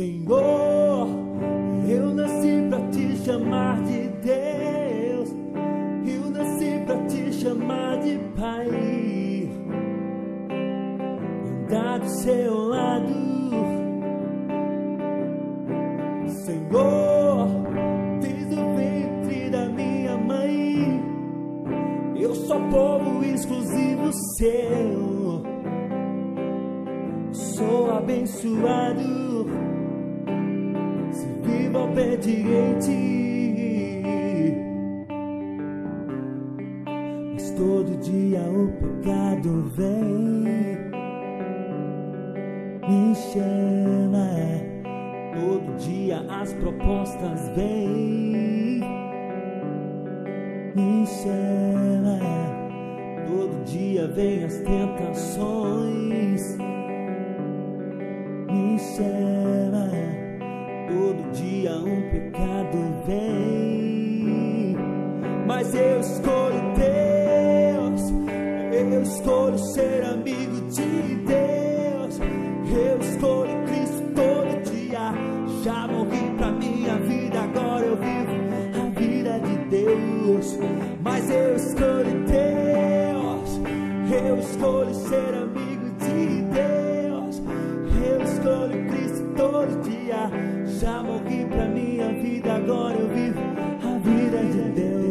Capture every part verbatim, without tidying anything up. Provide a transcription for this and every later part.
Senhor, eu nasci pra te chamar de Deus, eu nasci pra te chamar de Pai, andar do seu lado. Senhor, desde o ventre da minha mãe, eu sou povo exclusivo seu, sou abençoado, se vivo obediente. Mas todo dia o pecado vem, me chama, todo dia as propostas vêm, me chama, todo dia vem as tentações, me chama, todo dia um pecado vem. Mas eu escolho Deus, eu escolho ser amigo de Deus, eu escolho Cristo todo dia. Já morri pra minha vida, agora eu vivo a vida de Deus. Mas eu escolho Deus, eu escolho ser amigo de Deus, eu escolho Cristo todo dia. Já morri pra minha vida, agora eu vivo a vida de Deus.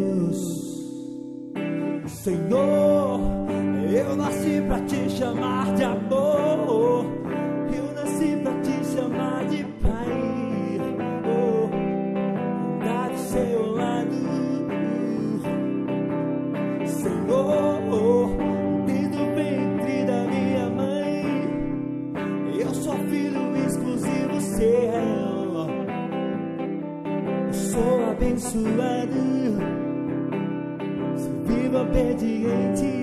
Senhor, eu nasci pra te chamar de amor, eu nasci pra te chamar de Pai, oh, andar do seu lado. Senhor, desde o ventre da minha mãe, eu sou filho exclusivo seu, sou abençoado, se vivo obediente.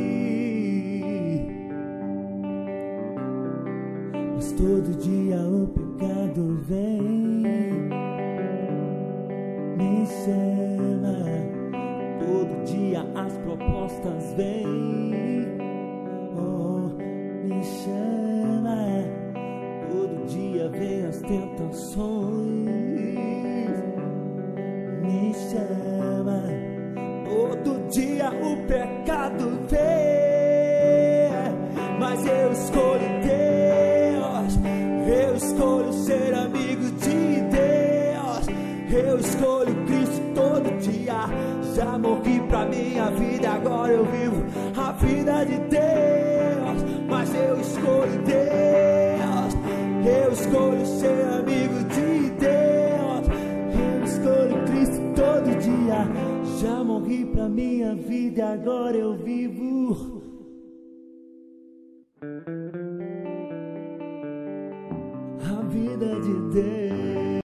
Mas todo dia o pecado vem, me chama, todo dia as propostas vêm, oh, me chama, todo dia vem as tentações, me chama, todo dia o pecado vem. Mas eu escolho Deus, eu escolho ser amigo de Deus, eu escolho Cristo todo dia. Já morri pra minha vida, agora eu vivo a vida de Deus. Mas eu escolho Deus, eu escolho ser amigo de Deus, eu escolho Cristo todo dia. Já morri pra minha vida, agora eu vivo a vida de Deus.